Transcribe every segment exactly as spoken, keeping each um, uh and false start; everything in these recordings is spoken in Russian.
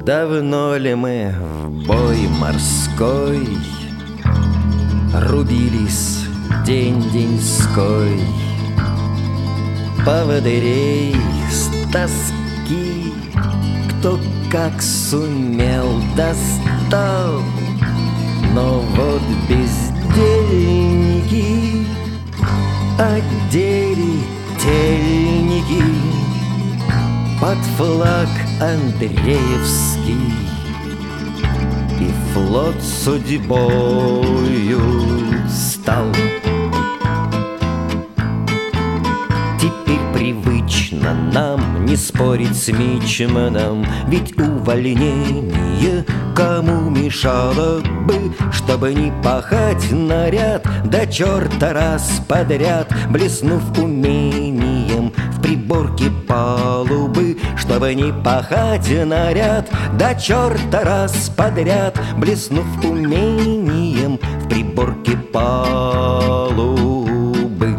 Давно ли мы в бой морской рубились день-деньской? Поводырей с тоски кто как сумел достал, но вот бездельники одели тельники под флаг Андреевский, и флот судьбою стал. Теперь привычно нам не спорить с мичманом, ведь увольнение кому мешало бы, чтобы не пахать наряд до черта раз подряд, блеснув умением в приборке палубы, чтобы не пахать наряд до черта раз подряд, блеснув умением в приборке палубы.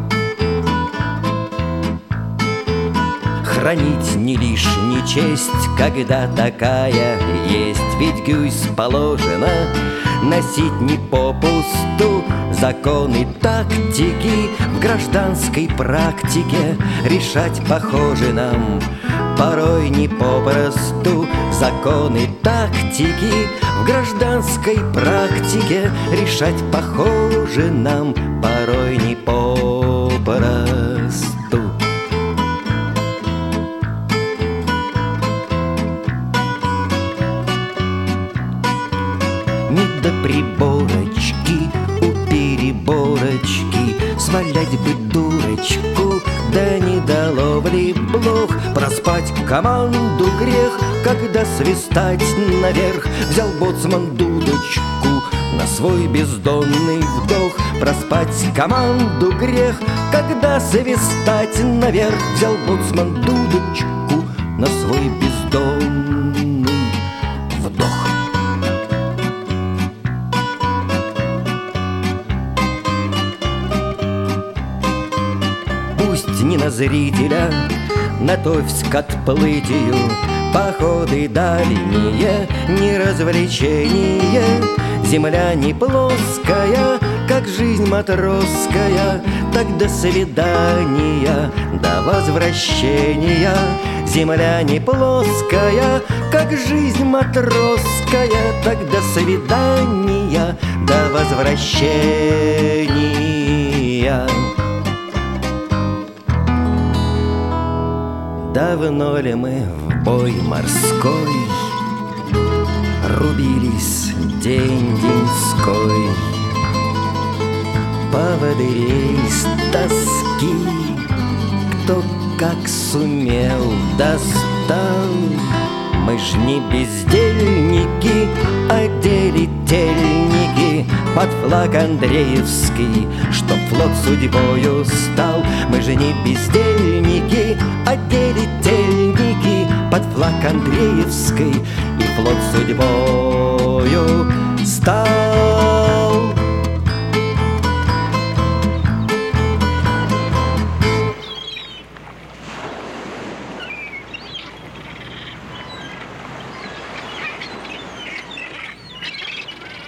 Хранить не лишняя честь, когда такая есть, ведь гюйс положено носить не попусту. Законы тактики в гражданской практике решать похоже нам порой не попросту. Законы тактики в гражданской практике решать похоже нам порой не попросту. Не до приборочки у переборочки, свалять бы дурочку, да не до ловли блох. Проспать команду грех, когда свистать наверх взял боцман дудочку на свой бездонный вдох. Проспать команду грех, когда свистать наверх взял боцман дудочку на свой бездонный вдох. Пусть не на зрителя, на товсь к отплытию, походы дальние, не развлечение. Земля не плоская, как жизнь матросская, так до свидания, до возвращения. Земля не плоская, как жизнь матросская, так до свидания, до возвращения. Давно ли мы в бой морской рубились день-деньской? Поводырей с тоски кто как сумел достал. Мы ж не бездельники, одели тельники под флаг Андреевский, чтоб флот судьбою стал. Мы же не бездельники, одели тельники под флаг Андреевский, и флот судьбою стал.